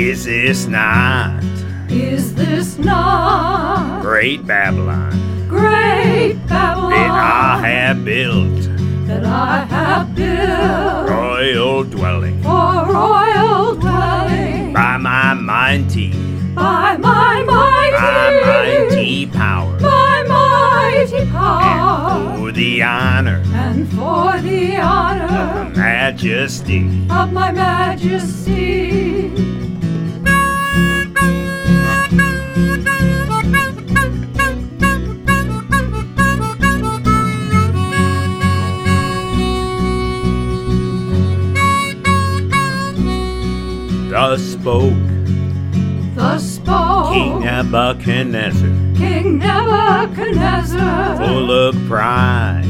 Is this not great Babylon great Babylon that I have built royal dwelling for royal dwelling by my mighty by my power power and for the honor and for the honor majesty of my majesty. Thus spoke King Nebuchadnezzar, full of pride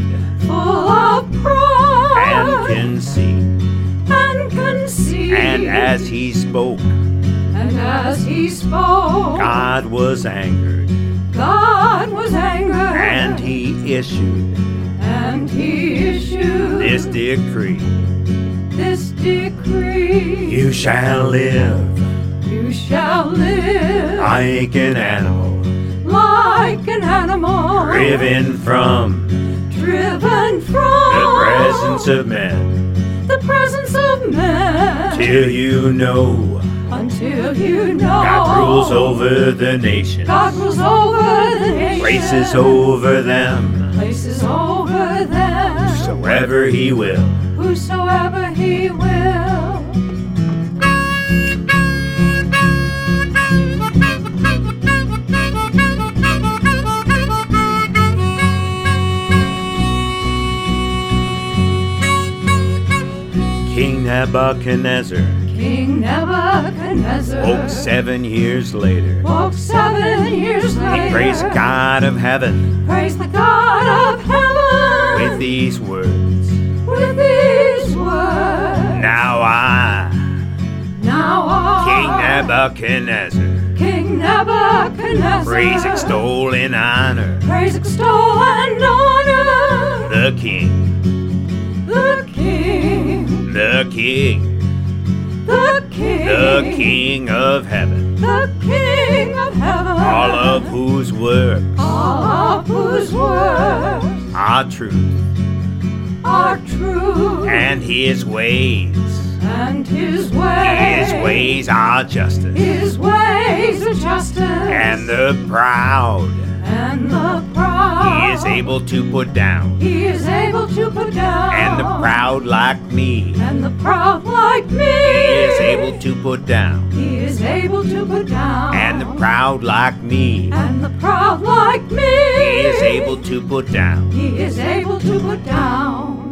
and conceit. And as he spoke, God was angered, and he issued this decree. You shall live like an animal, driven from the presence of men, till you know God rules over the nations, places over them, whosoever he will. King Nebuchadnezzar woke 7 years later. He praised the God of heaven with these words. Now I, King Nebuchadnezzar, praise, extol, and honor the King of heaven, all of whose works are true, and his ways are justice, and the proud he is able to put down, and the proud like me he is able to put down, and the proud like me he is able to put down.